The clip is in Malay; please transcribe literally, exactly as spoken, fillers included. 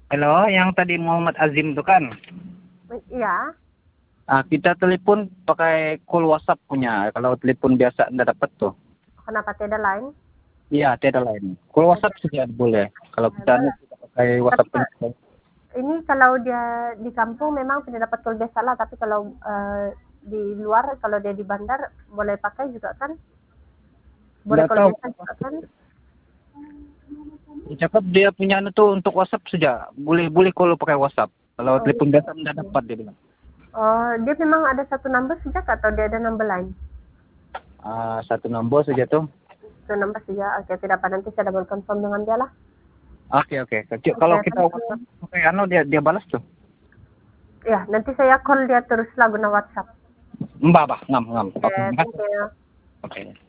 Halo, yang tadi Muhammad Azim itu kan? Iya. Ah, kita telepon pakai call WhatsApp punya. Kalau telepon biasa enggak dapat tuh. Kenapa tidak lain? Iya, tidak lain. Call WhatsApp saja boleh. Kalau kita, Boleh. kita pakai WhatsApp. Tapi, ini kalau dia di kampung memang tidak dapat call biasa lah. Tapi kalau uh, di luar, kalau dia di bandar, boleh pakai juga kan? Boleh call biasa juga kan? Cakap dia punya anu tuh untuk WhatsApp saja. Boleh boleh kalau pakai WhatsApp. Kalau Oh, telepon iya. biasa enggak dapat dia bilang. Oh, dia memang ada satu number sejak atau dia ada number lain? Ah, satu nombor saja tuh. Satu number saja. Oke, tidak apa, nanti saya double confirm dengan dia lah. Oke, oke. Kalau kita WhatsApp pakai anu dia dia balas tuh. Ya, nanti saya call dia terus lah guna WhatsApp. Mbak, bah, ngam, ngam. Oke, thank you. Oke.